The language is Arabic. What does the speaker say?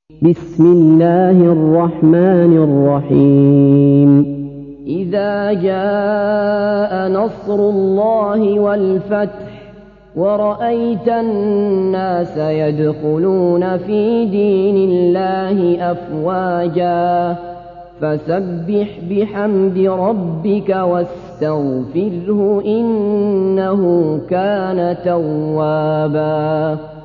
بسم الله الرحمن الرحيم إذا جاء نصر الله والفتح ورأيت الناس يدخلون في دين الله أفواجا فسبح بحمد ربك واستغفره إنه كان توابا